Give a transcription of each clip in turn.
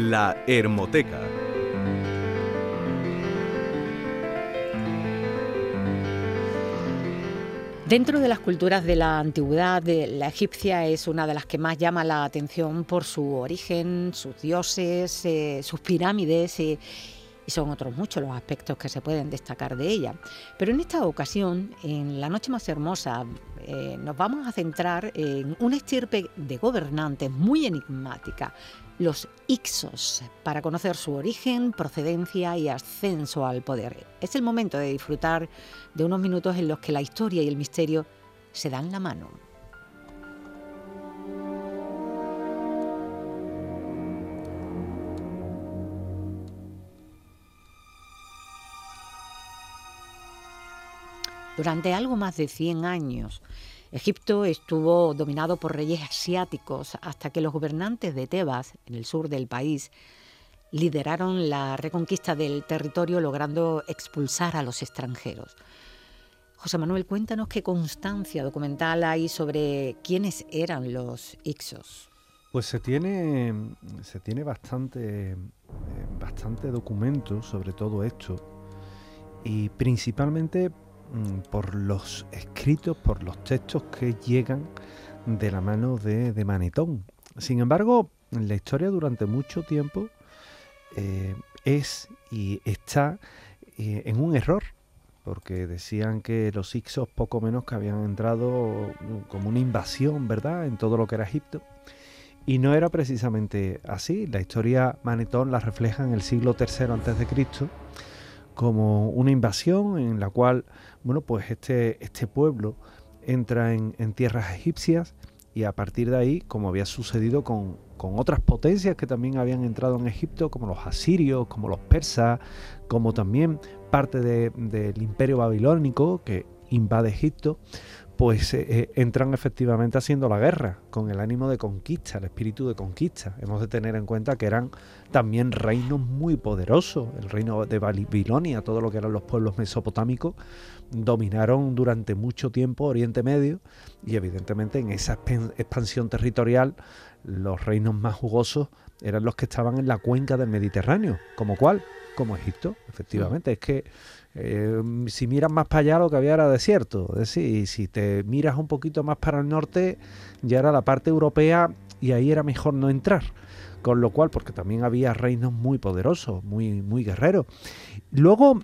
La Hermoteca. Dentro de las culturas de la antigüedad, la egipcia es una de las que más llama la atención por su origen, sus dioses, sus pirámides y son otros muchos los aspectos que se pueden destacar de ella. Pero en esta ocasión, en La Noche Más Hermosa, nos vamos a centrar en una estirpe de gobernantes muy enigmática, los Hyksos, para conocer su origen, procedencia y ascenso al poder. Es el momento de disfrutar de unos minutos en los que la historia y el misterio se dan la mano. Durante algo más de 100 años, Egipto estuvo dominado por reyes asiáticos hasta que los gobernantes de Tebas, en el sur del país, lideraron la reconquista del territorio logrando expulsar a los extranjeros. José Manuel, cuéntanos qué constancia documental hay sobre quiénes eran los Hyksos. Pues se tiene bastante documento sobre todo esto, y principalmente por los escritos, por los textos que llegan de la mano de Manetón. Sin embargo, la historia durante mucho tiempo es y está en un error, porque decían que los Hyksos poco menos que habían entrado como una invasión, ¿verdad?, en todo lo que era Egipto. Y no era precisamente así. La historia Manetón la refleja en el siglo III a.C., como una invasión en la cual, bueno, pues este pueblo entra en tierras egipcias, y a partir de ahí, como había sucedido con otras potencias que también habían entrado en Egipto, como los asirios, como los persas, como también parte del imperio babilónico que invade Egipto, pues entran efectivamente haciendo la guerra, con el ánimo de conquista, el espíritu de conquista. Hemos de tener en cuenta que eran también reinos muy poderosos. El reino de Babilonia, todo lo que eran los pueblos mesopotámicos, dominaron durante mucho tiempo Oriente Medio, y evidentemente en esa expansión territorial los reinos más jugosos eran los que estaban en la cuenca del Mediterráneo. ¿Como cuál? Como Egipto, efectivamente. Es que si miras más para allá, lo que había era desierto. Es decir, si te miras un poquito más para el norte, ya era la parte europea, y ahí era mejor no entrar. Con lo cual, porque también había reinos muy poderosos, muy, muy guerreros. Luego,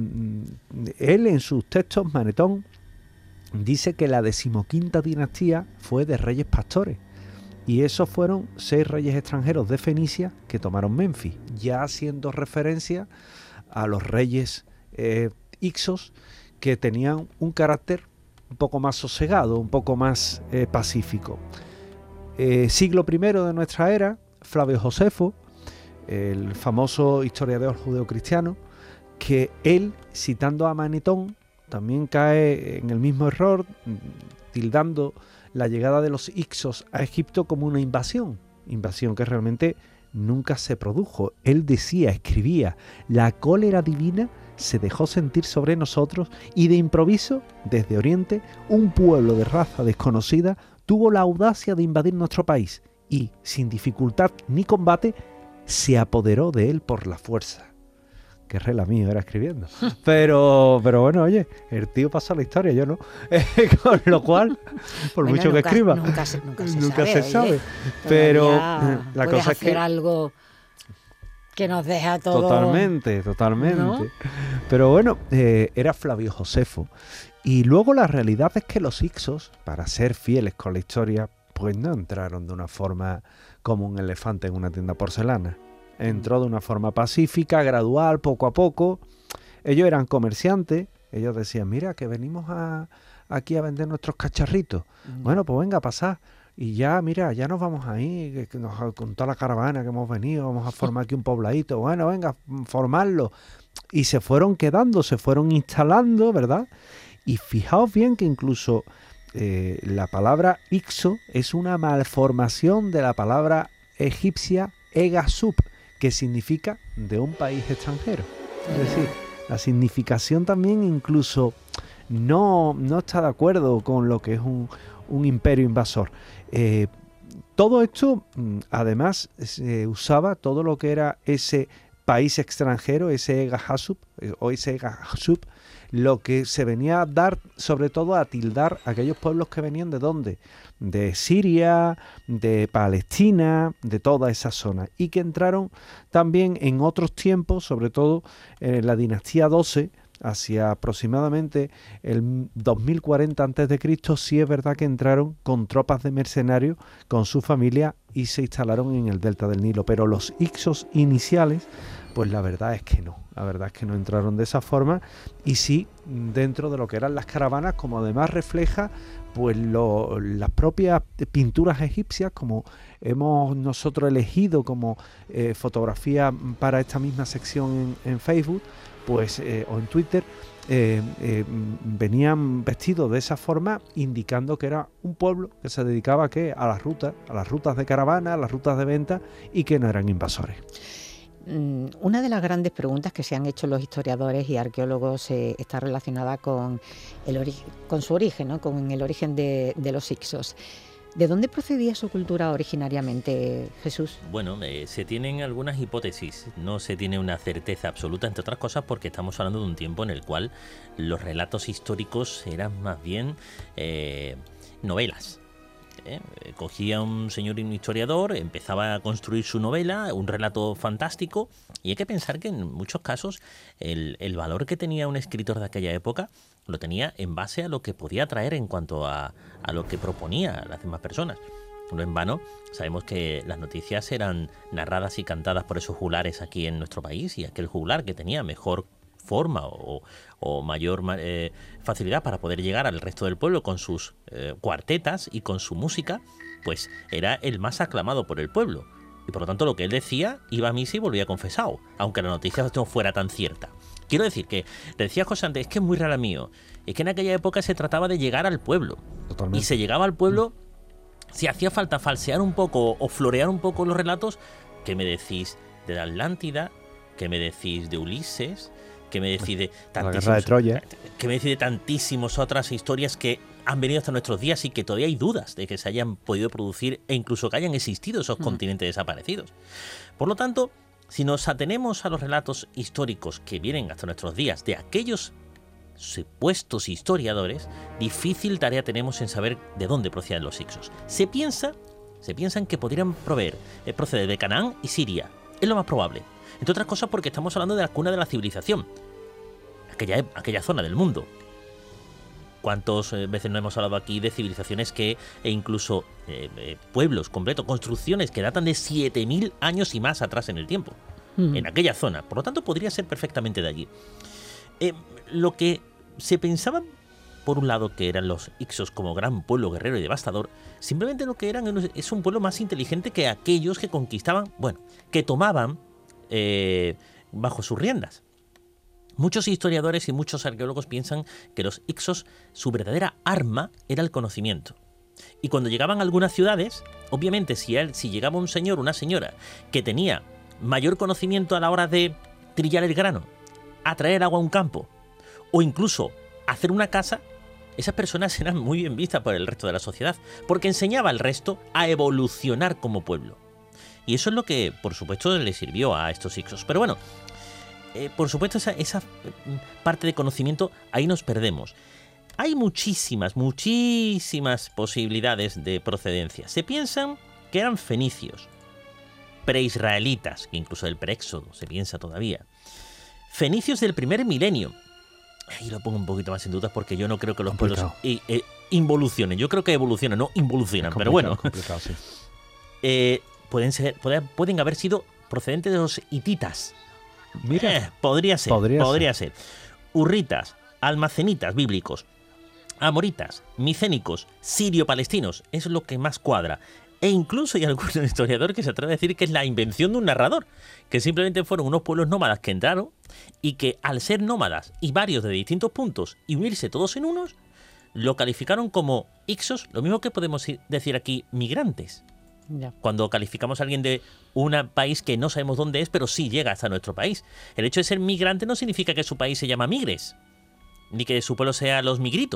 él en sus textos, Manetón, dice que la 15ª dinastía fue de reyes pastores. Y esos fueron 6 reyes extranjeros de Fenicia que tomaron Menfis, ya haciendo referencia a los reyes Hyksos, que tenían un carácter un poco más sosegado, un poco más pacífico. Siglo I de nuestra era, Flavio Josefo, el famoso historiador judeocristiano, que él, citando a Manetón, también cae en el mismo error, tildando la llegada de los Hyksos a Egipto como una invasión que realmente nunca se produjo. Él decía, escribía: la cólera divina se dejó sentir sobre nosotros, y de improviso, desde Oriente, un pueblo de raza desconocida tuvo la audacia de invadir nuestro país y, sin dificultad ni combate, se apoderó de él por la fuerza. Qué rela mío era escribiendo. Pero bueno, oye, el tío pasó la historia, yo no. Con lo cual, por bueno, mucho que escriba, nunca se sabe. Pero la cosa es que algo que nos deja todo... Totalmente. ¿No? Pero bueno, era Flavio Josefo. Y luego la realidad es que los Hyksos, para ser fieles con la historia, pues no entraron de una forma como un elefante en una tienda de porcelana. Entró de una forma pacífica, gradual, poco a poco. Ellos eran comerciantes. Ellos decían, mira, que venimos aquí a vender nuestros cacharritos. Bueno, pues venga, pasad. Y ya, mira, ya nos vamos ahí, con toda la caravana que hemos venido, vamos a formar aquí un pobladito. Bueno, venga, formarlo. Y se fueron quedando, se fueron instalando, ¿verdad? Y fijaos bien que incluso la palabra Hykso es una malformación de la palabra egipcia Egasub, que significa de un país extranjero. Es decir, la significación también incluso no está de acuerdo con lo que es un imperio invasor. Todo esto, además, se usaba todo lo que era ese país extranjero, ese Ega Hassub, o ese Ega Hassub, lo que se venía a dar, sobre todo a tildar a aquellos pueblos que venían ¿de dónde? De Siria, de Palestina, de toda esa zona, y que entraron también en otros tiempos, sobre todo en la dinastía 12, hacia aproximadamente el 2040 a.C., sí es verdad que entraron con tropas de mercenarios, con su familia, y se instalaron en el delta del Nilo. Pero los Hicsos iniciales, pues la verdad es que no entraron de esa forma, y sí dentro de lo que eran las caravanas, como además refleja pues las propias pinturas egipcias, como hemos nosotros elegido como fotografía para esta misma sección en Facebook, pues o en Twitter, venían vestidos de esa forma, indicando que era un pueblo que se dedicaba ¿a qué? A las rutas de caravana, a las rutas de venta, y que no eran invasores. Una de las grandes preguntas que se han hecho los historiadores y arqueólogos está relacionada con su origen, ¿no? Con el origen de los Hicsos. ¿De dónde procedía su cultura originariamente, Jesús? Bueno, se tienen algunas hipótesis, no se tiene una certeza absoluta, entre otras cosas porque estamos hablando de un tiempo en el cual los relatos históricos eran más bien novelas. Cogía un señor y un historiador, empezaba a construir su novela, un relato fantástico, y hay que pensar que en muchos casos el valor que tenía un escritor de aquella época lo tenía en base a lo que podía traer en cuanto a lo que proponía a las demás personas. No en vano, sabemos que las noticias eran narradas y cantadas por esos juglares aquí en nuestro país, y aquel juglar que tenía mejor forma o mayor facilidad para poder llegar al resto del pueblo con sus cuartetas y con su música, pues era el más aclamado por el pueblo. Y por lo tanto lo que él decía iba a misa y volvía confesado, aunque la noticia no fuera tan cierta. Quiero decir que, decía José antes, es que es muy raro mío, es que en aquella época se trataba de llegar al pueblo. Totalmente. Y se llegaba al pueblo, si hacía falta falsear un poco o florear un poco los relatos. ¿Qué me decís de la Atlántida? ¿Qué me decís de Ulises? ¿Qué me decís de la guerra de Troya? ¿Qué me decís de tantísimas otras historias que han venido hasta nuestros días y que todavía hay dudas de que se hayan podido producir e incluso que hayan existido esos continentes desaparecidos? Por lo tanto, si nos atenemos a los relatos históricos que vienen hasta nuestros días de aquellos supuestos historiadores, difícil tarea tenemos en saber de dónde procedían los Hicsos. Se piensan que podrían proceder de Canaán y Siria. Es lo más probable. Entre otras cosas porque estamos hablando de la cuna de la civilización, aquella zona del mundo. ¿Cuántas veces no hemos hablado aquí de civilizaciones e incluso pueblos completos, construcciones que datan de 7.000 años y más atrás en el tiempo, en aquella zona? Por lo tanto, podría ser perfectamente de allí. Lo que se pensaba, por un lado, que eran los Hicsos como gran pueblo guerrero y devastador, simplemente lo que eran es un pueblo más inteligente que aquellos que conquistaban, que tomaban bajo sus riendas. Muchos historiadores y muchos arqueólogos piensan que los Hicsos, su verdadera arma era el conocimiento. Y cuando llegaban a algunas ciudades, obviamente si llegaba un señor o una señora que tenía mayor conocimiento a la hora de trillar el grano, atraer agua a un campo o incluso hacer una casa, esas personas eran muy bien vistas por el resto de la sociedad, porque enseñaba al resto a evolucionar como pueblo. Y eso es lo que, por supuesto, le sirvió a estos Hicsos. Pero bueno, por supuesto, esa parte de conocimiento, ahí nos perdemos. Hay muchísimas posibilidades de procedencia. Se piensan que eran fenicios, preisraelitas, que incluso del preéxodo se piensa todavía. Fenicios del primer milenio. Ahí lo pongo un poquito más en dudas porque yo no creo que los pueblos involucionen. Yo creo que evolucionan, no involucionan. Pero bueno, sí. Pueden haber sido procedentes de los hititas. Mira, podría ser. Hurritas, almacenitas bíblicos, amoritas, micénicos, sirio-palestinos. Eso es lo que más cuadra. E incluso hay algún historiador que se atreve a decir que es la invención de un narrador, que simplemente fueron unos pueblos nómadas que entraron y que al ser nómadas y varios de distintos puntos y unirse todos en unos, lo calificaron como Hicsos, lo mismo que podemos decir aquí migrantes. Ya. Cuando calificamos a alguien de un país que no sabemos dónde es, pero sí llega hasta nuestro país. El hecho de ser migrante no significa que su país se llama Migres, ni que su pueblo sea los Migritos,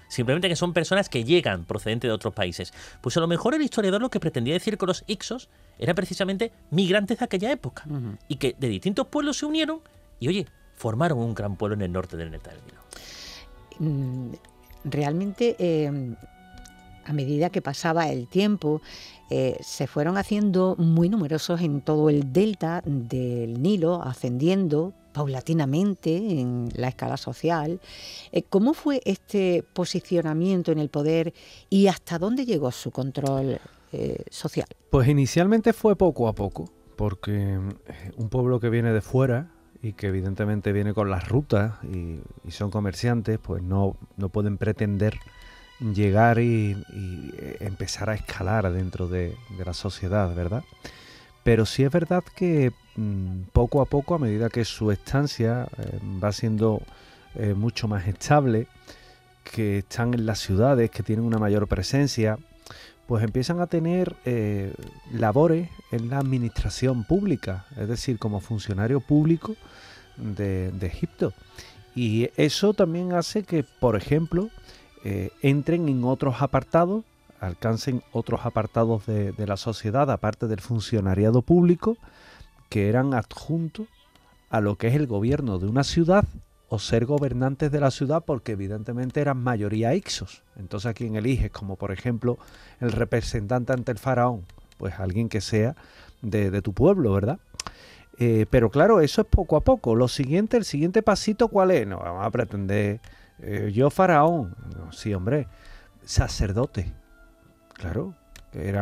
simplemente que son personas que llegan procedentes de otros países. Pues a lo mejor el historiador lo que pretendía decir con los Ixos eran precisamente migrantes de aquella época, y que de distintos pueblos se unieron y, oye, formaron un gran pueblo en el norte del delta del Nilo. Realmente, a medida que pasaba el tiempo, se fueron haciendo muy numerosos en todo el delta del Nilo, ascendiendo paulatinamente en la escala social. ¿Cómo fue este posicionamiento en el poder y hasta dónde llegó su control social? Pues inicialmente fue poco a poco, porque un pueblo que viene de fuera y que evidentemente viene con las rutas y son comerciantes, pues no pueden pretender llegar y empezar a escalar dentro de la sociedad, ¿verdad? Pero sí es verdad que poco a poco, a medida que su estancia va siendo mucho más estable, que están en las ciudades, que tienen una mayor presencia, pues empiezan a tener labores en la administración pública, es decir, como funcionario público de Egipto. Y eso también hace que, por ejemplo, entren en otros apartados, alcancen otros apartados de la sociedad, aparte del funcionariado público, que eran adjuntos a lo que es el gobierno de una ciudad o ser gobernantes de la ciudad, porque evidentemente eran mayoría Ixos. Entonces, ¿a quién eliges? Como por ejemplo el representante ante el faraón, pues alguien que sea de tu pueblo, ¿verdad? Pero claro, eso es poco a poco. El siguiente pasito, ¿cuál es? No vamos a pretender yo faraón. No, sí, hombre, sacerdote. Claro, era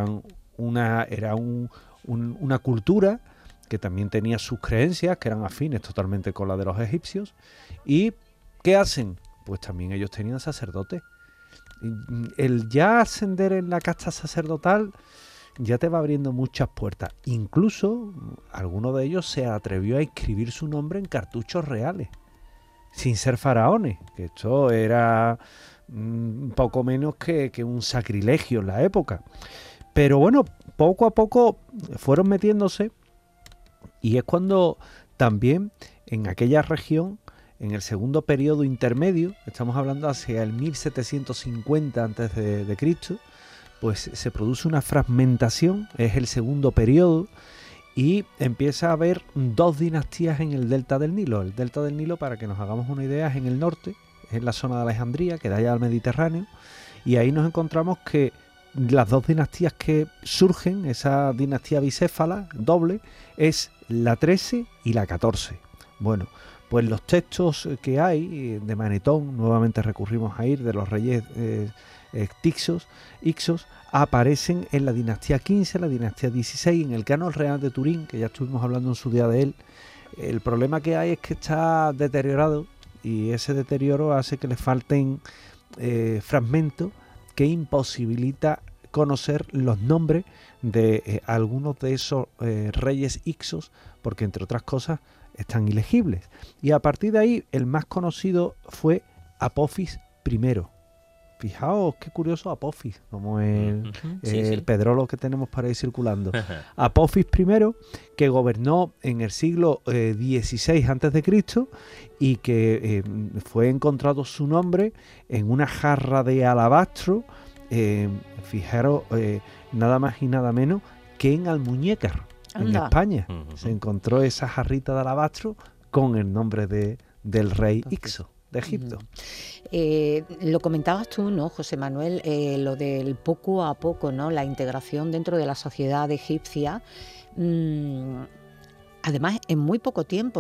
una cultura que también tenía sus creencias, que eran afines totalmente con la de los egipcios. ¿Y qué hacen? Pues también ellos tenían sacerdotes. El ya ascender en la casta sacerdotal ya te va abriendo muchas puertas. Incluso alguno de ellos se atrevió a escribir su nombre en cartuchos reales, sin ser faraones, que esto era poco menos que un sacrilegio en la época. Pero bueno, poco a poco fueron metiéndose, y es cuando también en aquella región, en el segundo periodo intermedio, estamos hablando hacia el 1750 a.C., pues se produce una fragmentación, es el segundo periodo, y empieza a haber dos dinastías en el delta del Nilo. El delta del Nilo, para que nos hagamos una idea, es en el norte, es en la zona de Alejandría, que da ya al Mediterráneo, y ahí nos encontramos que las dos dinastías que surgen, esa dinastía bicéfala doble, es la 13 y la 14. Bueno, pues los textos que hay de Manetón, nuevamente recurrimos a ir, de los reyes Ixos, aparecen en la dinastía 15, la dinastía 16, en el Canon Real de Turín, que ya estuvimos hablando en su día de él. El problema que hay es que está deteriorado, y ese deterioro hace que le falten fragmentos que imposibilita conocer los nombres de algunos de esos reyes Ixos, porque entre otras cosas están ilegibles. Y a partir de ahí el más conocido fue Apophis I. Fijaos qué curioso Apophis, como el pedrolo que tenemos por ahí circulando. Apophis I, que gobernó en el siglo XVI a.C. y que fue encontrado su nombre en una jarra de alabastro, fijaros, nada más y nada menos que en Almuñécar, en España. Se encontró esa jarrita de alabastro con el nombre del rey Ixo de Egipto. Lo comentabas tú, ¿no, José Manuel? Lo del poco a poco, ¿no? La integración dentro de la sociedad egipcia. Además, en muy poco tiempo.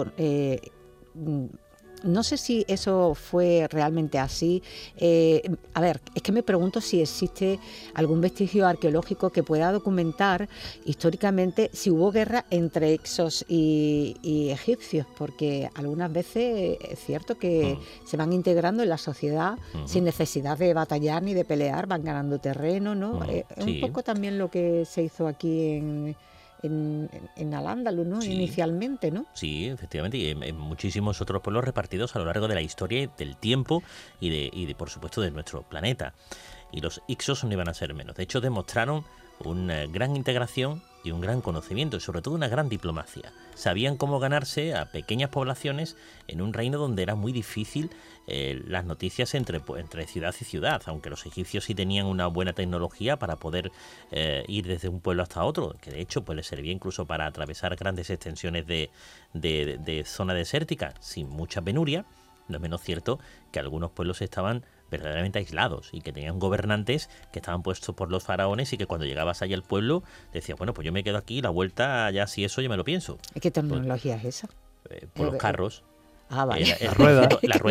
No sé si eso fue realmente así. A ver, es que me pregunto si existe algún vestigio arqueológico que pueda documentar históricamente si hubo guerra entre Ixos y egipcios, porque algunas veces es cierto que se van integrando en la sociedad sin necesidad de batallar ni de pelear, van ganando terreno, ¿no? Es un poco también lo que se hizo aquí en Al-Ándalus, ¿no? Sí. Inicialmente, ¿no? Sí, efectivamente, y en muchísimos otros pueblos repartidos a lo largo de la historia y del tiempo y de por supuesto, de nuestro planeta. Y los Ixos no iban a ser menos. De hecho, demostraron una gran integración y un gran conocimiento, y sobre todo una gran diplomacia. Sabían cómo ganarse a pequeñas poblaciones en un reino donde era muy difícil las noticias entre ciudad y ciudad, aunque los egipcios sí tenían una buena tecnología para poder ir desde un pueblo hasta otro, que de hecho pues les servía incluso para atravesar grandes extensiones de zona desértica sin mucha penuria. No es menos cierto que algunos pueblos estaban verdaderamente aislados y que tenían gobernantes que estaban puestos por los faraones y que cuando llegabas allá al pueblo decías, bueno, pues yo me quedo aquí, la vuelta ya si eso yo me lo pienso. ¿Qué tecnología es esa? Por los carros. Vale. La rueda,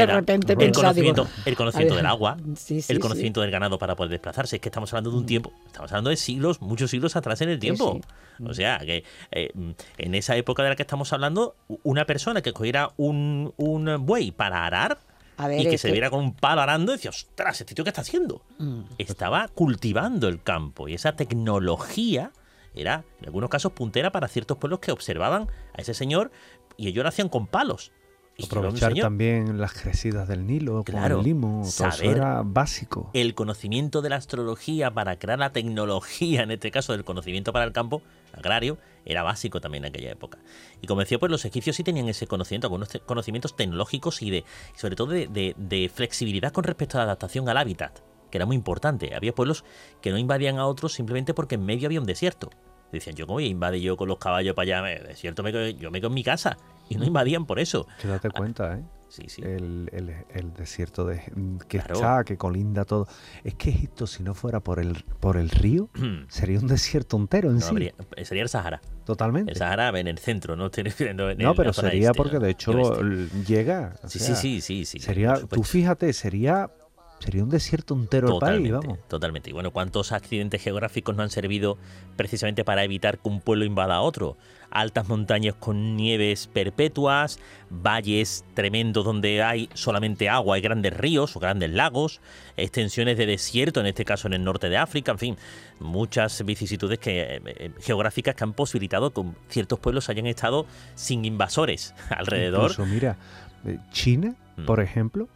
el conocimiento del agua, sí, el conocimiento del ganado para poder desplazarse. Es que estamos hablando de un tiempo, estamos hablando de siglos, muchos siglos atrás en el tiempo. O sea, que en esa época de la que estamos hablando, una persona que cogiera un buey para arar y que se viera con un palo arando, decía, ostras, ¿este tío qué está haciendo? Estaba cultivando el campo y esa tecnología era, en algunos casos, puntera para ciertos pueblos que observaban a ese señor y ellos lo hacían con palos. Aprovechar también las crecidas del Nilo, claro, con el limo, todo eso era básico. El conocimiento de la astrología para crear la tecnología, en este caso del conocimiento para el campo agrario, era básico también en aquella época. Y como decía, pues los egipcios sí tenían ese conocimiento, algunos conocimientos tecnológicos y sobre todo de flexibilidad con respecto a la adaptación al hábitat, que era muy importante. Había pueblos que no invadían a otros simplemente porque en medio había un desierto. Decían, yo como voy a invadir yo con los caballos para allá, desierto yo me quedo en mi casa. Y no invadían por eso. Que date cuenta, ¿eh? Sí. El desierto que colinda todo. Es que Egipto, si no fuera por el río, sería un desierto entero en sí. Sería el Sahara. Totalmente. El Sahara en el centro, no pero sería porque de hecho llega. Sí. Sería, tú fíjate, sería un desierto entero el país, vamos. Totalmente. Y bueno, ¿cuántos accidentes geográficos no han servido precisamente para evitar que un pueblo invada a otro? Altas montañas con nieves perpetuas, valles tremendos donde hay solamente agua y grandes ríos o grandes lagos, extensiones de desierto, en este caso en el norte de África, en fin, muchas vicisitudes geográficas que han posibilitado que ciertos pueblos hayan estado sin invasores alrededor. Incluso, mira, China, por ejemplo,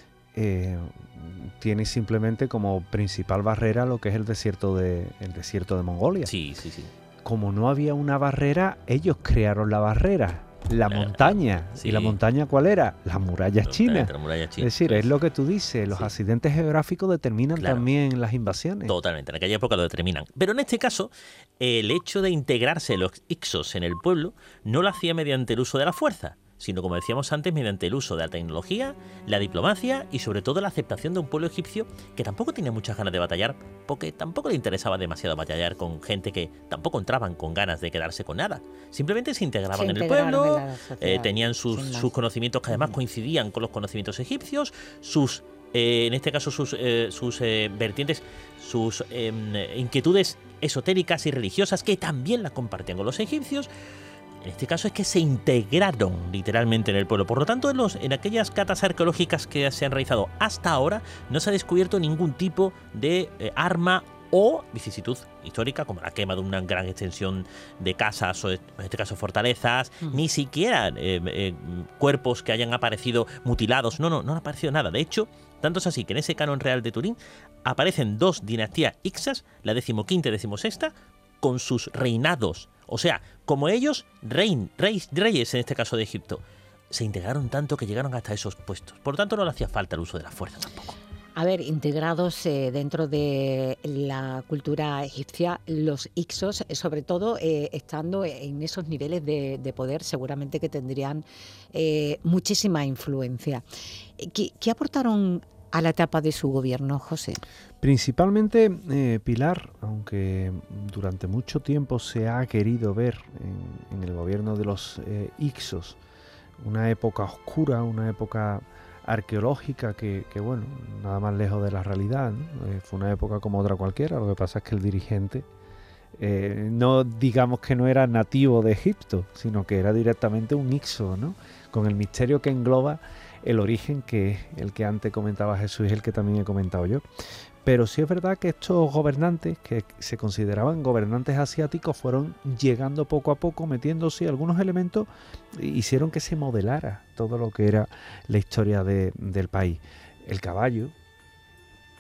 tiene simplemente como principal barrera lo que es el desierto de Mongolia. Sí. Como no había una barrera, ellos crearon la barrera, la montaña. Sí. ¿Y la montaña cuál era? Las murallas chinas. Es decir, es lo que tú dices, los accidentes geográficos determinan también las invasiones. Totalmente, en aquella época lo determinan. Pero en este caso, el hecho de integrarse los Hyksos en el pueblo no lo hacía mediante el uso de la fuerza, sino, como decíamos antes, mediante el uso de la tecnología, la diplomacia y sobre todo la aceptación de un pueblo egipcio que tampoco tenía muchas ganas de batallar, porque tampoco le interesaba demasiado batallar con gente que tampoco entraban con ganas de quedarse con nada. Simplemente se integraban en el pueblo, tenían sus conocimientos que además coincidían con los conocimientos egipcios, en este caso sus vertientes, sus inquietudes esotéricas y religiosas que también las compartían con los egipcios. En este caso es que se integraron literalmente en el pueblo. Por lo tanto, en aquellas catas arqueológicas que se han realizado hasta ahora, no se ha descubierto ningún tipo de arma o vicisitud histórica, como la quema de una gran extensión de casas o en este caso fortalezas, ni siquiera cuerpos que hayan aparecido mutilados. No ha aparecido nada. De hecho, tanto es así que en ese canon real de Turín aparecen dos dinastías Hyksos, la 15ª y 16ª, con sus reinados. O sea, como ellos, reyes en este caso de Egipto, se integraron tanto que llegaron hasta esos puestos. Por lo tanto, no le hacía falta el uso de la fuerza tampoco. A ver, integrados dentro de la cultura egipcia, los Hyksos, sobre todo estando en esos niveles de poder, seguramente que tendrían muchísima influencia. ¿Qué aportaron a la etapa de su gobierno, José? Principalmente, Pilar, aunque durante mucho tiempo se ha querido ver en el gobierno de los Hyksos una época oscura, una época arqueológica que bueno, nada más lejos de la realidad, ¿no? Fue una época como otra cualquiera. Lo que pasa es que el dirigente no digamos que no era nativo de Egipto, sino que era directamente un Hykso, ¿no? Con el misterio que engloba el origen, que es el que antes comentaba Jesús y el que también he comentado yo. Pero sí es verdad que estos gobernantes, que se consideraban gobernantes asiáticos, fueron llegando poco a poco, metiéndose algunos elementos, hicieron que se modelara todo lo que era la historia del país. El caballo,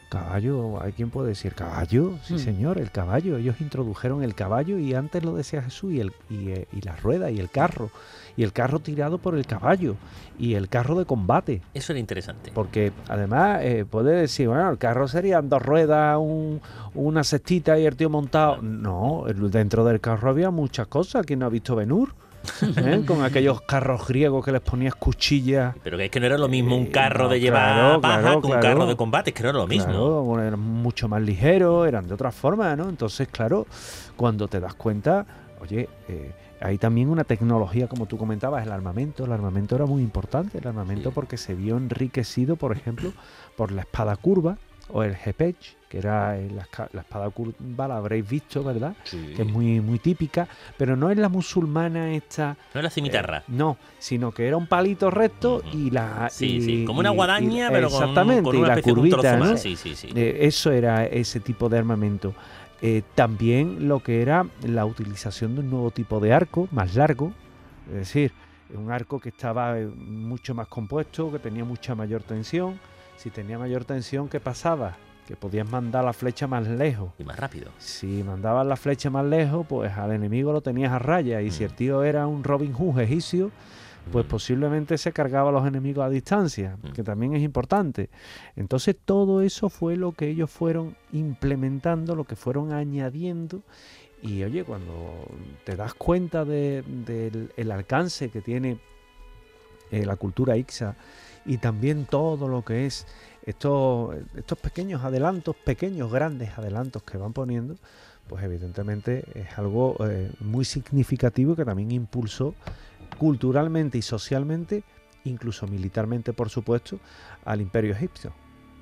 Caballo, hay quien puede decir caballo, sí señor, el caballo. Ellos introdujeron el caballo y antes lo decía Jesús, y la rueda y el carro tirado por el caballo y el carro de combate. Eso era interesante. Porque además puede decir, bueno, el carro serían 2 ruedas, una cestita y el tío montado. No, dentro del carro había muchas cosas. ¿Quién no ha visto Ben-Hur? Con aquellos carros griegos que les ponías cuchillas. Pero que es que no era lo mismo un carro de llevar paja que un carro de combate, es que no era lo mismo. Claro, eran mucho más ligeros, eran de otra forma, ¿no? Entonces, claro, cuando te das cuenta, oye, hay también una tecnología, como tú comentabas, el armamento. El armamento era muy importante, el armamento porque se vio enriquecido, por ejemplo, por la espada curva o el hepech, que era la espada curva, la habréis visto, ¿verdad? Sí. Que es muy, muy típica, pero no es la musulmana esta. No es la cimitarra. No, sino que era un palito recto y la... Sí, como una guadaña, pero exactamente, con una especie de un trozo más. Sí. Eso era ese tipo de armamento. También lo que era la utilización de un nuevo tipo de arco, más largo, es decir, un arco que estaba mucho más compuesto, que tenía mucha mayor tensión. Si tenía mayor tensión, ¿qué pasaba? Que podías mandar la flecha más lejos. Y más rápido. Si mandabas la flecha más lejos, pues al enemigo lo tenías a raya. Y si el tío era un Robin Hood egipcio, pues posiblemente se cargaba a los enemigos a distancia, que también es importante. Entonces todo eso fue lo que ellos fueron implementando, lo que fueron añadiendo. Y oye, cuando te das cuenta del alcance que tiene la cultura Ixa, y también todo lo que es estos pequeños adelantos, grandes adelantos que van poniendo, pues evidentemente es algo muy significativo que también impulsó culturalmente y socialmente, incluso militarmente, por supuesto, al Imperio egipcio.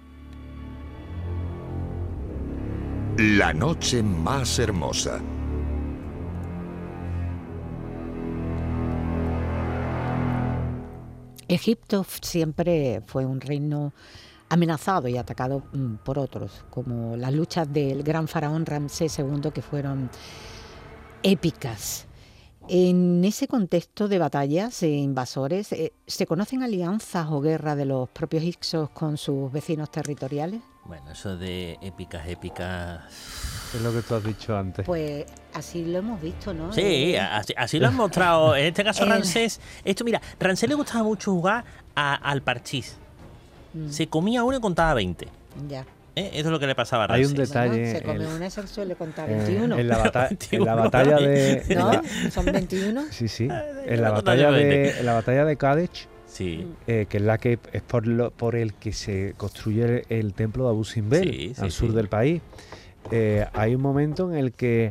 La noche más hermosa. Egipto siempre fue un reino amenazado y atacado por otros, como las luchas del gran faraón Ramsés II, que fueron épicas. En ese contexto de batallas e invasores, ¿se conocen alianzas o guerras de los propios Hicsos con sus vecinos territoriales? Bueno, eso de épicas... Es lo que tú has dicho antes. Pues así lo hemos visto, ¿no? Sí, así lo han mostrado. En este caso Ramsés... Ramsés le gustaba mucho jugar al parchís. Se comía uno y contaba 20. Ya. Eso es lo que le pasaba a Ramsés. Hay un detalle. Bueno, se come una y se suele contar 21. En la batalla de... ¿No? ¿Son 21? Sí. En la batalla de Kadesh, sí. Que es la que es por el que se construye el templo de Abu Simbel, al sur del país. Hay un momento en el que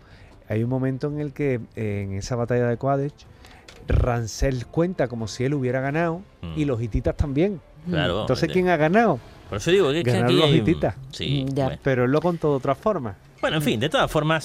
en esa batalla de Kadesh, Ramsés cuenta como si él hubiera ganado y los hititas también. Claro. Entonces, ¿quién ha ganado? Por eso digo que ganaron los hititas. Sí, ya. bueno. Pero él lo contó de otra forma. Bueno, en fin, de todas formas,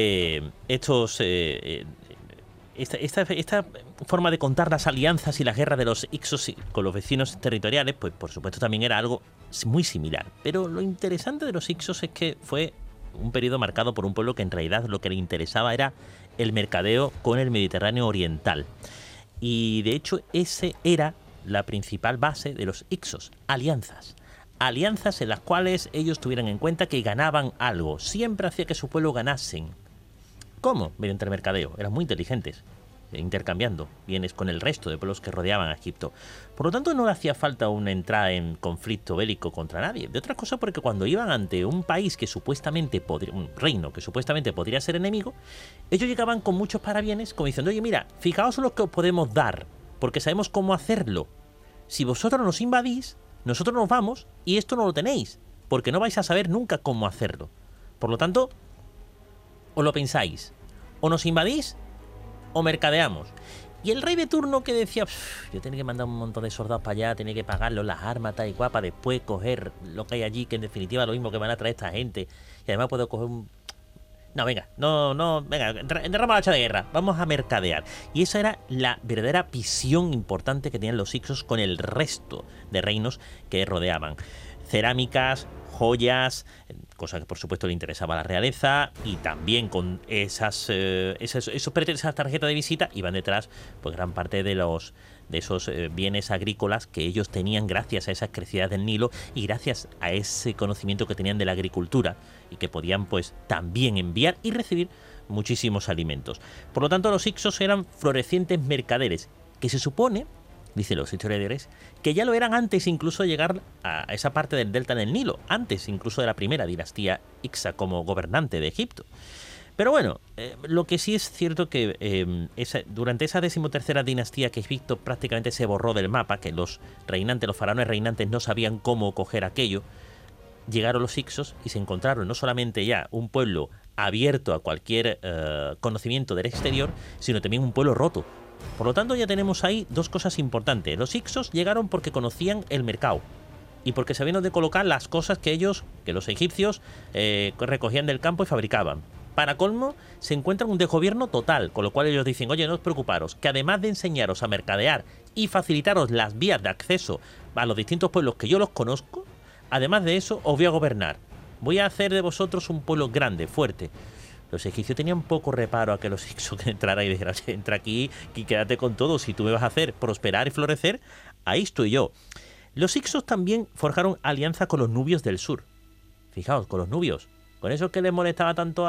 esta forma de contar las alianzas y las guerras de los Hicsos con los vecinos territoriales, pues por supuesto también era algo muy similar. Pero lo interesante de los Hicsos es que fue un periodo marcado por un pueblo que en realidad lo que le interesaba era el mercadeo con el Mediterráneo oriental. Y de hecho ese era la principal base de los Hicsos, alianzas. Alianzas en las cuales ellos tuvieran en cuenta que ganaban algo. Siempre hacía que su pueblo ganasen. ¿Cómo? Mediante el mercadeo. Eran muy inteligentes, intercambiando bienes con el resto de pueblos que rodeaban a Egipto. Por lo tanto, no le hacía falta una entrada en conflicto bélico contra nadie. De otra cosa, porque cuando iban ante un país que supuestamente un reino que supuestamente podría ser enemigo, ellos llegaban con muchos parabienes, como diciendo, oye, mira, fijaos lo que os podemos dar, porque sabemos cómo hacerlo. Si vosotros nos invadís, nosotros nos vamos y esto no lo tenéis, porque no vais a saber nunca cómo hacerlo. Por lo tanto, os lo pensáis. O nos invadís o mercadeamos. Y el rey de turno que decía, yo tenía que mandar un montón de soldados para allá, tenía que pagarlos las armas, tal y cual, para después coger lo que hay allí, que en definitiva es lo mismo que van a traer esta gente. Y además puedo coger un... venga, enterramos la hacha de guerra, vamos a mercadear. Y esa era la verdadera visión importante que tenían los Hicsos con el resto de reinos que rodeaban. cerámicas, joyas, cosa que por supuesto le interesaba a la realeza, y también con esas tarjetas de visita iban detrás pues gran parte de esos bienes agrícolas que ellos tenían gracias a esas crecidas del Nilo y gracias a ese conocimiento que tenían de la agricultura y que podían pues también enviar y recibir muchísimos alimentos. Por lo tanto, los hicsos eran florecientes mercaderes, que se supone, dicen los historiadores, que ya lo eran antes incluso de llegar a esa parte del delta del Nilo, antes incluso de la primera dinastía Hicsa como gobernante de Egipto. Pero bueno, lo que sí es cierto que durante esa 13ª dinastía que Egipto prácticamente se borró del mapa, que los faraones reinantes no sabían cómo coger aquello, llegaron los hicsos y se encontraron no solamente ya un pueblo abierto a cualquier conocimiento del exterior, sino también un pueblo roto. Por lo tanto, ya tenemos ahí dos cosas importantes. Los hicsos llegaron porque conocían el mercado y porque sabían dónde colocar las cosas que los egipcios recogían del campo y fabricaban. Para colmo, se encuentran un desgobierno total, con lo cual ellos dicen, oye, no os preocuparos, que además de enseñaros a mercadear y facilitaros las vías de acceso a los distintos pueblos que yo los conozco, además de eso, os voy a gobernar. Voy a hacer de vosotros un pueblo grande, fuerte. Los egipcios tenían poco reparo a que los hicsos entraran y dijeran, entra aquí y quédate con todo. Si tú me vas a hacer prosperar y florecer, ahí estoy yo. Los hicsos también forjaron alianza con los nubios del sur. Fijaos, con los nubios. Con eso que les molestaba tanto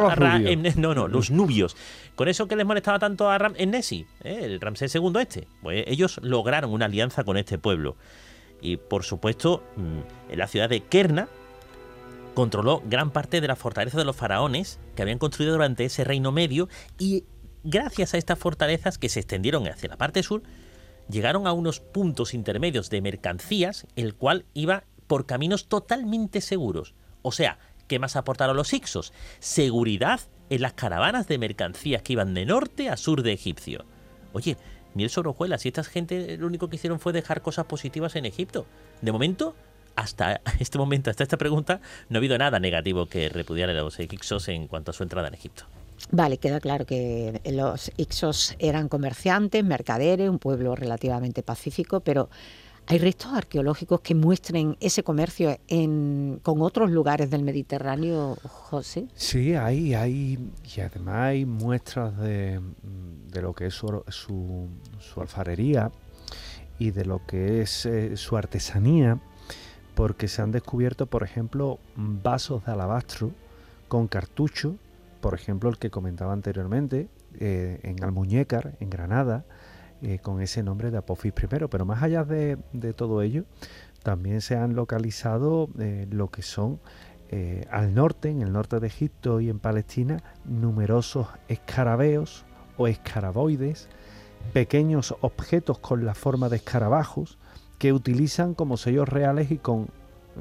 los nubios. Con eso que les molestaba tanto a Ram-Ennesi, el Ramsés II Pues ellos lograron una alianza con este pueblo. Y por supuesto, en la ciudad de Kerna controló gran parte de la fortaleza de los faraones que habían construido durante ese reino medio, y gracias a estas fortalezas que se extendieron hacia la parte sur, llegaron a unos puntos intermedios de mercancías, el cual iba por caminos totalmente seguros. O sea, ¿qué más aportaron los hicsos? Seguridad en las caravanas de mercancías que iban de norte a sur de Egipcio. Oye, miel sobre hojuelas, si esta gente lo único que hicieron fue dejar cosas positivas en Egipto. De momento, hasta esta pregunta, no ha habido nada negativo que repudiar a los hicsos en cuanto a su entrada en Egipto. Vale, queda claro que los hicsos eran comerciantes, mercaderes, un pueblo relativamente pacífico, pero ¿hay restos arqueológicos que muestren ese comercio con otros lugares del Mediterráneo, José? Sí, hay y además hay muestras de lo que es su alfarería y de lo que es su artesanía, porque se han descubierto, por ejemplo, vasos de alabastro con cartucho, por ejemplo, el que comentaba anteriormente, en Almuñécar, en Granada, con ese nombre de Apophis I. Pero más allá de todo ello, también se han localizado lo que son al norte, en el norte de Egipto y en Palestina, numerosos escarabeos o escaraboides, pequeños objetos con la forma de escarabajos que utilizan como sellos reales y con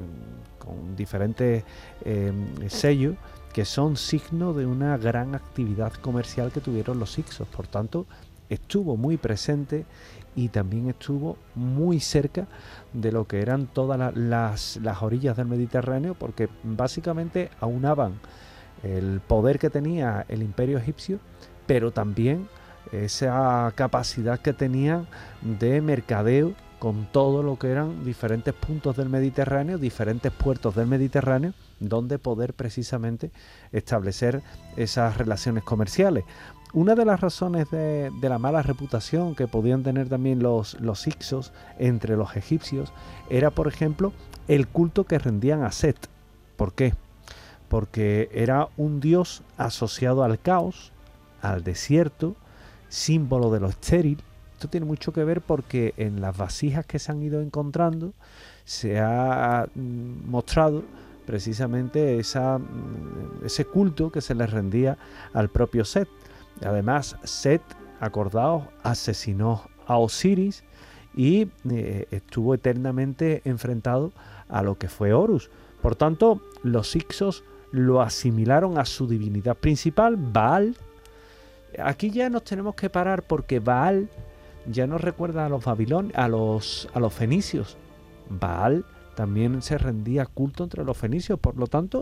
diferentes sellos que son signo de una gran actividad comercial que tuvieron los hicsos. Por tanto, estuvo muy presente y también estuvo muy cerca de lo que eran todas las orillas del Mediterráneo, porque básicamente aunaban el poder que tenía el imperio egipcio, pero también esa capacidad que tenían de mercadeo con todo lo que eran diferentes puntos del Mediterráneo, diferentes puertos del Mediterráneo, donde poder precisamente establecer esas relaciones comerciales. Una de las razones de la mala reputación que podían tener también los hicsos entre los egipcios era, por ejemplo, el culto que rendían a Set. ¿Por qué? Porque era un dios asociado al caos, al desierto, símbolo de lo estéril. Esto tiene mucho que ver porque en las vasijas que se han ido encontrando se ha mostrado precisamente ese culto que se le rendía al propio Set. Además, Set, acordaos, asesinó a Osiris y estuvo eternamente enfrentado a lo que fue Horus. Por tanto, los hicsos lo asimilaron a su divinidad principal, Baal. Aquí ya nos tenemos que parar porque Baal ya nos recuerda a los babilonios, a los fenicios. Baal también se rendía culto entre los fenicios, por lo tanto,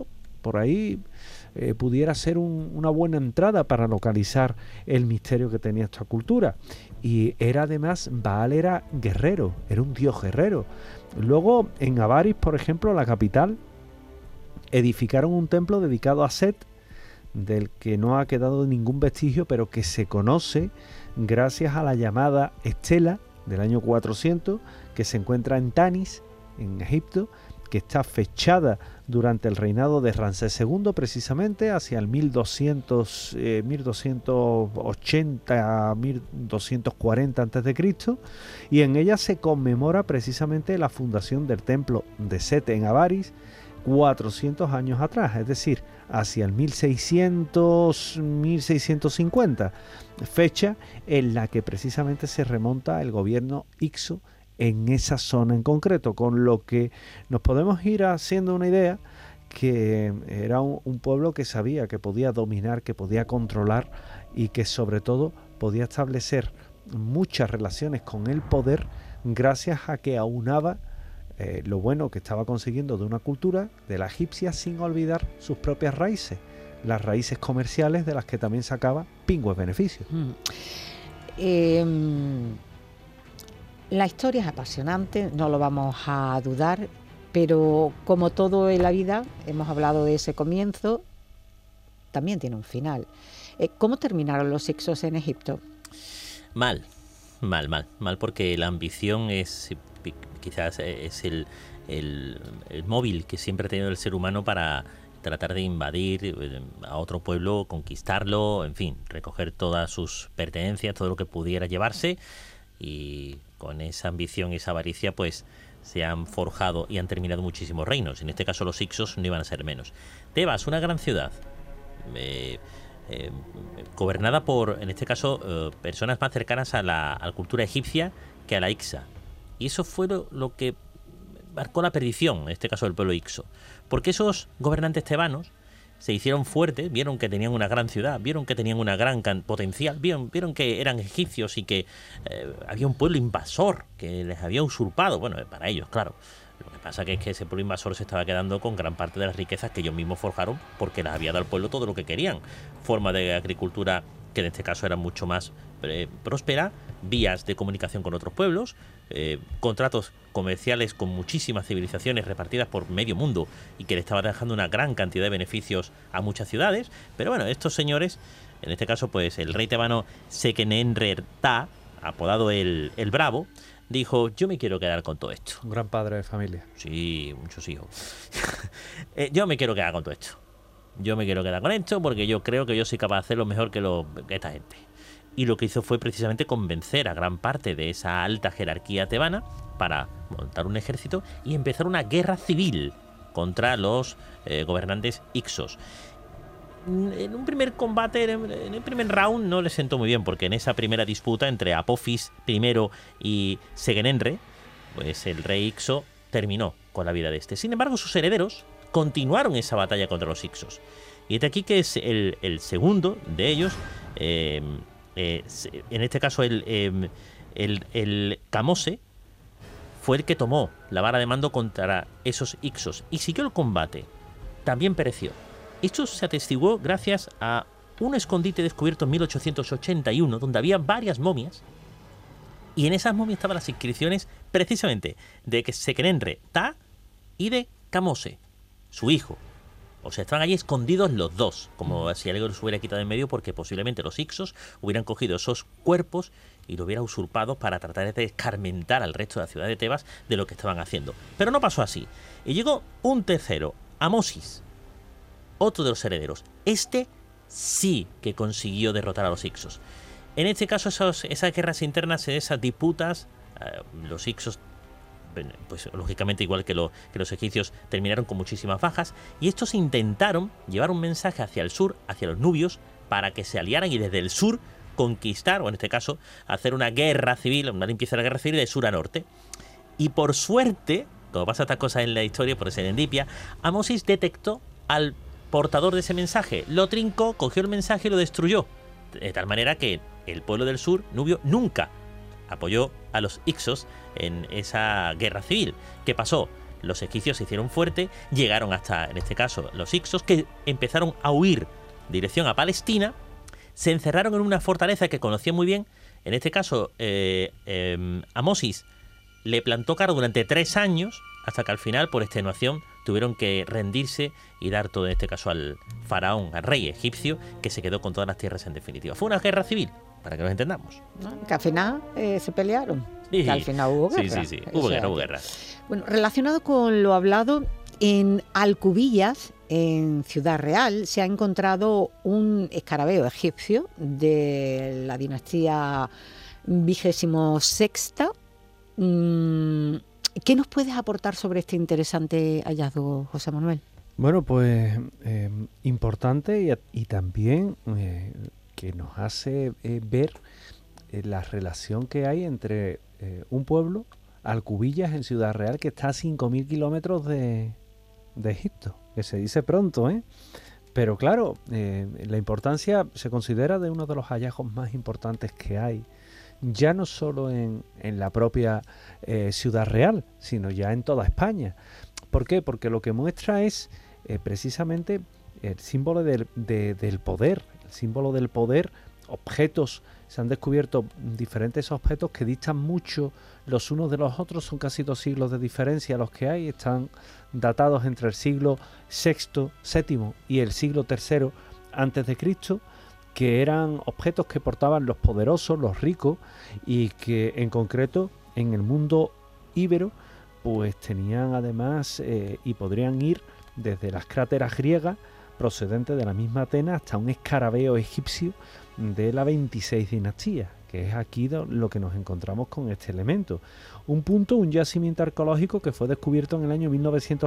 por ahí pudiera ser una buena entrada para localizar el misterio que tenía esta cultura. Y era además, Baal era guerrero, era un dios guerrero. Luego en Avaris, por ejemplo, la capital, edificaron un templo dedicado a Set, del que no ha quedado ningún vestigio, pero que se conoce gracias a la llamada estela del año 400, que se encuentra en Tanis, en Egipto, que está fechada durante el reinado de Ramsés II, precisamente hacia el 1280, 1240 a.C., y en ella se conmemora precisamente la fundación del templo de Set en Avaris 400 años atrás, es decir, hacia el 1600, 1650, fecha en la que precisamente se remonta el gobierno Hyksos en esa zona en concreto, con lo que nos podemos ir haciendo una idea que era un pueblo que sabía que podía dominar, que podía controlar y que sobre todo podía establecer muchas relaciones con el poder gracias a que aunaba lo bueno que estaba consiguiendo de una cultura, de la egipcia, sin olvidar sus propias raíces, las raíces comerciales de las que también sacaba pingües beneficios. La historia es apasionante, no lo vamos a dudar, pero como todo en la vida, hemos hablado de ese comienzo, también tiene un final. ¿Cómo terminaron los Hyksos en Egipto? Mal, porque la ambición quizás es el móvil que siempre ha tenido el ser humano para tratar de invadir a otro pueblo, conquistarlo, en fin, recoger todas sus pertenencias, todo lo que pudiera llevarse, y con esa ambición y esa avaricia pues se han forjado y han terminado muchísimos reinos. En este caso los Hyksos no iban a ser menos. Tebas, una gran ciudad, gobernada por, en este caso, personas más cercanas a la cultura egipcia que a la Hyksa. Y eso fue lo que marcó la perdición, en este caso del pueblo Hykso. Porque esos gobernantes tebanos se hicieron fuertes, vieron que tenían una gran ciudad, vieron que tenían una gran potencial, vieron que eran egipcios y que había un pueblo invasor que les había usurpado. Bueno, para ellos, claro. Lo que pasa es que ese pueblo invasor se estaba quedando con gran parte de las riquezas que ellos mismos forjaron porque les había dado al pueblo todo lo que querían. Forma de agricultura que en este caso era mucho más próspera, vías de comunicación con otros pueblos, contratos comerciales con muchísimas civilizaciones repartidas por medio mundo y que le estaban dejando una gran cantidad de beneficios a muchas ciudades. Pero bueno, estos señores, en este caso pues el rey tebano Seqenenre-Ta, apodado el Bravo, dijo: yo me quiero quedar con todo esto. Un gran padre de familia. Sí, muchos hijos. Yo me quiero quedar con todo esto. Yo me quiero quedar con esto porque yo creo que yo soy capaz de hacerlo mejor que esta gente. Y lo que hizo fue precisamente convencer a gran parte de esa alta jerarquía tebana para montar un ejército y empezar una guerra civil contra los gobernantes Hyksos. En un primer combate, en el primer round, no le sentó muy bien, porque en esa primera disputa entre Apophis I y Seqenenre, pues el rey Hykso terminó con la vida de este. Sin embargo, sus herederos continuaron esa batalla contra los Hyksos. Y de aquí que es el segundo de ellos, en este caso el Kamose, fue el que tomó la vara de mando contra esos Hyksos y siguió el combate. También pereció. Esto se atestiguó gracias a un escondite descubierto en 1881, donde había varias momias, y en esas momias estaban las inscripciones precisamente de Seqenenre-Ta y de Kamose, su hijo. O sea, estaban allí escondidos los dos, como si algo los hubiera quitado en medio, porque posiblemente los Hyksos hubieran cogido esos cuerpos y lo hubieran usurpado para tratar de escarmentar al resto de la ciudad de Tebas de lo que estaban haciendo. Pero no pasó así. Y llegó un tercero, Amosis, otro de los herederos. Este sí que consiguió derrotar a los Hyksos. En este caso, esas guerras internas, esas disputas, los Hyksos, pues lógicamente igual que los egipcios, terminaron con muchísimas bajas, y estos intentaron llevar un mensaje hacia el sur, hacia los nubios, para que se aliaran y desde el sur conquistar, o en este caso hacer una guerra civil, una limpieza de la guerra civil de sur a norte. Y por suerte, como pasa estas cosas en la historia, por serendipia, Amosis detectó al portador de ese mensaje, lo trincó, cogió el mensaje y lo destruyó, de tal manera que el pueblo del sur, nubio, nunca apoyó a los Hyksos en esa guerra civil. ¿Qué pasó? los egipcios se hicieron fuertes, llegaron hasta, en este caso, los hicsos, que empezaron a huir dirección a Palestina, se encerraron en una fortaleza que conocían muy bien. En este caso, Amosis le plantó cara durante 3 años, hasta que al final, por extenuación, tuvieron que rendirse y dar todo, en este caso, al faraón, al rey egipcio, que se quedó con todas las tierras en definitiva. Fue una guerra civil, para que nos entendamos. ¿No? Que al final se pelearon. Sí, que al final hubo guerra. Sí, hubo guerra. Bueno, relacionado con lo hablado, en Alcubillas, en Ciudad Real, se ha encontrado un escarabeo egipcio de la dinastía 26ª. ¿Qué nos puedes aportar sobre este interesante hallazgo, José Manuel? Bueno, pues importante y también que nos hace ver la relación que hay entre un pueblo, Alcubillas, en Ciudad Real, que está a 5.000 kilómetros de Egipto, que se dice pronto, ¿eh? Pero claro, la importancia se considera de uno de los hallazgos más importantes que hay, ya no solo en la propia Ciudad Real, sino ya en toda España. ¿Por qué? Porque lo que muestra es precisamente el símbolo del poder, el símbolo del poder. Objetos, se han descubierto diferentes objetos que distan mucho los unos de los otros, son casi 2 siglos de diferencia los que hay, están datados entre el siglo VI, VII y el siglo III antes de Cristo, que eran objetos que portaban los poderosos, los ricos, y que en concreto en el mundo íbero pues tenían además y podrían ir desde las cráteras griegas procedentes de la misma Atenas hasta un escarabeo egipcio de la 26 dinastía, que es aquí lo que nos encontramos con este elemento. Un yacimiento arqueológico que fue descubierto en el año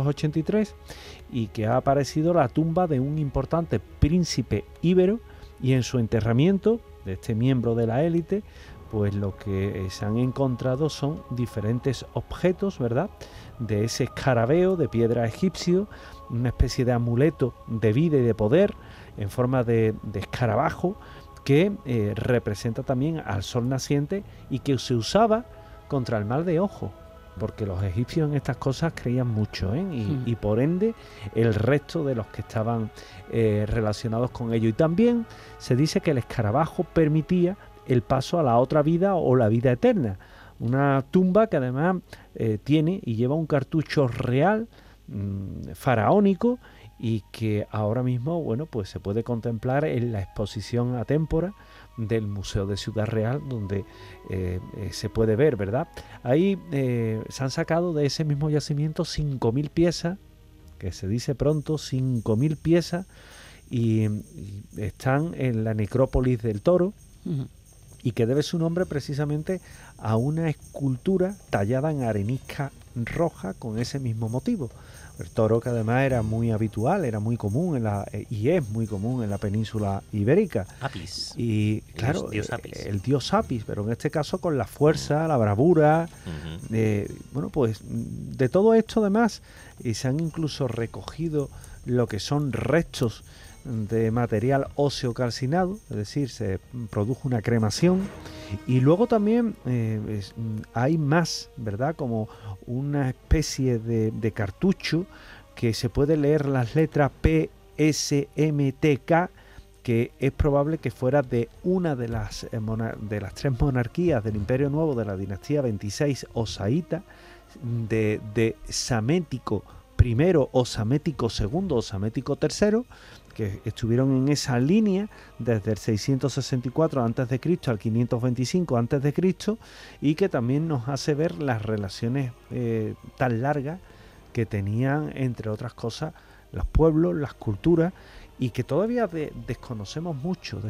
1983 y que ha aparecido la tumba de un importante príncipe íbero, y en su enterramiento de este miembro de la élite, pues lo que se han encontrado son diferentes objetos, ¿verdad?, de ese escarabeo de piedra egipcio, una especie de amuleto de vida y de poder en forma de escarabajo, que representa también al sol naciente y que se usaba contra el mal de ojo, porque los egipcios en estas cosas creían mucho, ¿eh? Y por ende el resto de los que estaban relacionados con ello. Y también se dice que el escarabajo permitía el paso a la otra vida o la vida eterna. Una tumba que además tiene y lleva un cartucho real faraónico, y que ahora mismo, bueno, pues se puede contemplar en la exposición atémpora del Museo de Ciudad Real, donde se puede ver, ¿verdad? Ahí se han sacado de ese mismo yacimiento 5.000 piezas, que se dice pronto, 5.000 piezas, y están en la necrópolis del Toro, y que debe su nombre precisamente a una escultura tallada en arenisca roja con ese mismo motivo. El toro, que además era muy habitual, era muy común y es muy común en la península ibérica. Apis. Y claro, Dios Apis. el dios Apis, pero en este caso con la fuerza, la bravura. Bueno, pues de todo esto además se han incluso recogido lo que son restos de material óseo calcinado, es decir, se produjo una cremación, y luego también hay más, ¿verdad?, como una especie de cartucho que se puede leer las letras PSMTK, que es probable que fuera de una de las 3 monarquías del Imperio Nuevo de la dinastía 26 osaíta, de Samético I o Samético II o Samético III, que estuvieron en esa línea desde el 664 a.C. al 525 a.C., y que también nos hace ver las relaciones tan largas que tenían, entre otras cosas, los pueblos, las culturas, y que todavía desconocemos mucho.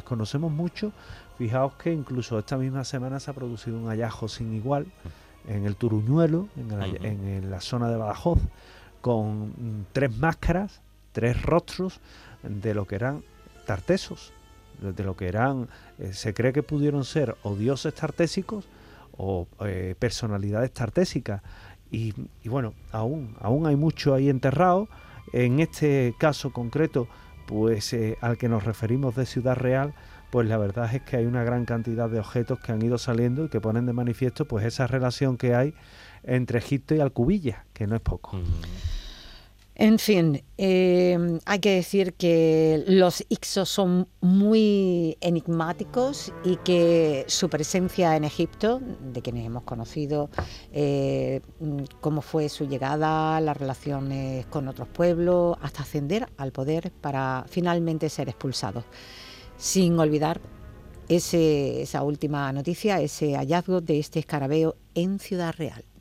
Fijaos que incluso esta misma semana se ha producido un hallazgo sin igual en el Turuñuelo, en la zona de Badajoz, con 3 máscaras, 3 rostros de lo que eran tartesos, de lo que eran, se cree que pudieron ser o dioses tartésicos o personalidades tartésicas, y bueno, aún hay mucho ahí enterrado. En este caso concreto, pues al que nos referimos de Ciudad Real, pues la verdad es que hay una gran cantidad de objetos que han ido saliendo y que ponen de manifiesto pues esa relación que hay entre Egipto y Alcubilla, que no es poco. En fin, hay que decir que los Hyksos son muy enigmáticos y que su presencia en Egipto, de quienes hemos conocido cómo fue su llegada, las relaciones con otros pueblos, hasta ascender al poder para finalmente ser expulsados. Sin olvidar esa última noticia, ese hallazgo de este escarabeo en Ciudad Real.